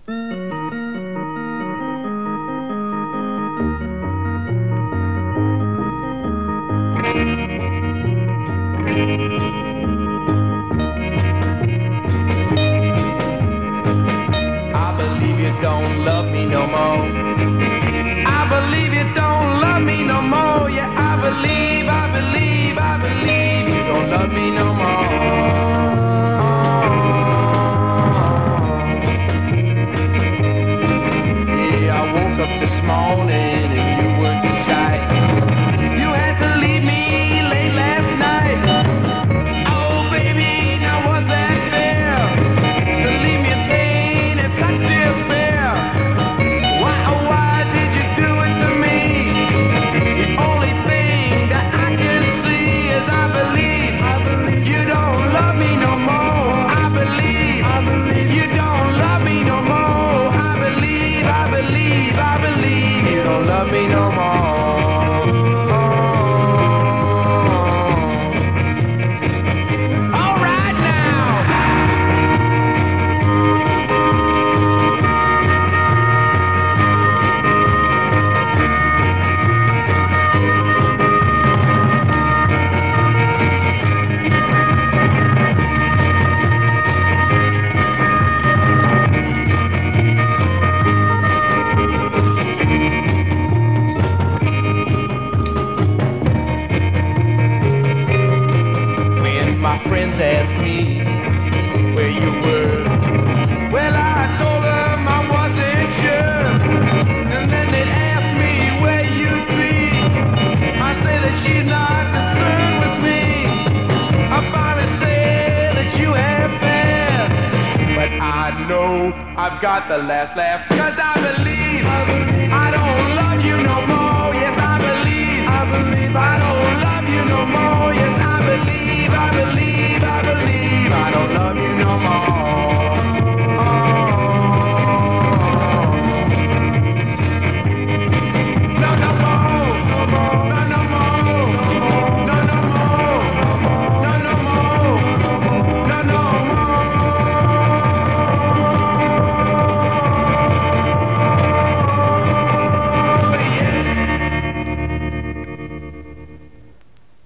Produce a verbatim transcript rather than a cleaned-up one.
I believe you don't love me no more. I believe you don't love me no more. Yeah, I believe, I believe, I believe you don't love me no more. Yeah, I woke up this morning and you weren't in sight. You had to leave me late last night. Oh baby, now was that fair? To leave me in pain and such despair. Why, oh why did you do it to me? The only thing that I can see is I believe, I believe you don't love me no more. I believe, I believe you don't love me no more. I believe, I believe, I believe you don't love me no more. All right now. When my friends asked me where you were, well, I told them I wasn't sure. And then they'd ask me where you'd be. I say that she's not concerned with me. I finally say that you have passed. But I know I've got the last laugh. Cause I believe, I believe I don't love you no more. Yes, I believe, I believe I don't love you no more. Yes, I believe, I believe